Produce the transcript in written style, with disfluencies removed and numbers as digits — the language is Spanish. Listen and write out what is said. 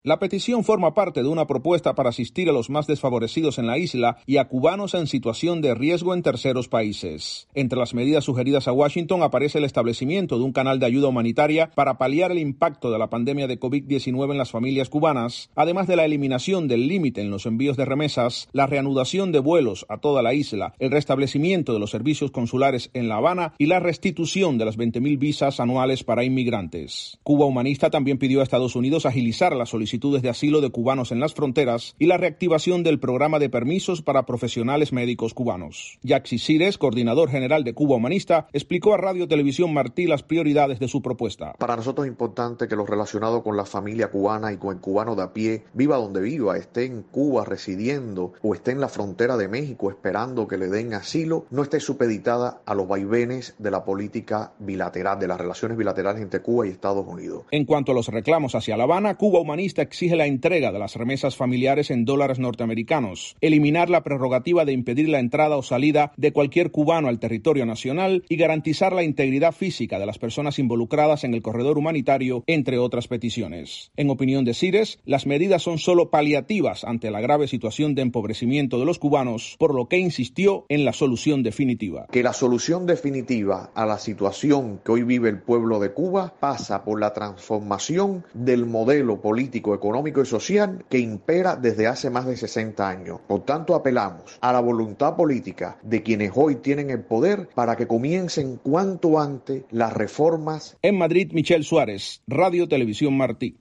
La petición forma parte de una propuesta para asistir a los más desfavorecidos en la isla y a cubanos en situación de riesgo en terceros países. Entre las medidas sugeridas a Washington aparece el establecimiento de un canal de ayuda humanitaria para paliar el impacto de la pandemia de COVID-19 en las familias cubanas, además de la eliminación del límite en los envíos de remesas, la reanudación de vuelos a toda la isla, el restablecimiento de los servicios consulares en La Habana y la restitución de las 20.000 visas anuales para inmigrantes. Cuba Humanista también pidió a Estados Unidos agilizar la solicitudes de asilo de cubanos en las fronteras y la reactivación del programa de permisos para profesionales médicos cubanos. Yaxi Cires, coordinador general de Cuba Humanista, explicó a Radio Televisión Martí las prioridades de su propuesta. Para nosotros es importante que lo relacionado con la familia cubana y con el cubano de a pie, viva donde viva, esté en Cuba residiendo o esté en la frontera de México esperando que le den asilo, no esté supeditada a los vaivenes de la política bilateral, de las relaciones bilaterales entre Cuba y Estados Unidos. En cuanto a los reclamos hacia La Habana, Cuba Humanista exige la entrega de las remesas familiares en dólares norteamericanos, eliminar la prerrogativa de impedir la entrada o salida de cualquier cubano al territorio nacional y garantizar la integridad física de las personas involucradas en el corredor humanitario, entre otras peticiones. En opinión de Cires, las medidas son solo paliativas ante la grave situación de empobrecimiento de los cubanos, por lo que insistió en la solución definitiva. Que la solución definitiva a la situación que hoy vive el pueblo de Cuba pasa por la transformación del modelo político, económico y social que impera desde hace más de 60 años. Por tanto, apelamos a la voluntad política de quienes hoy tienen el poder para que comiencen cuanto antes las reformas. En Madrid, Michelle Suárez, Radio Televisión Martí.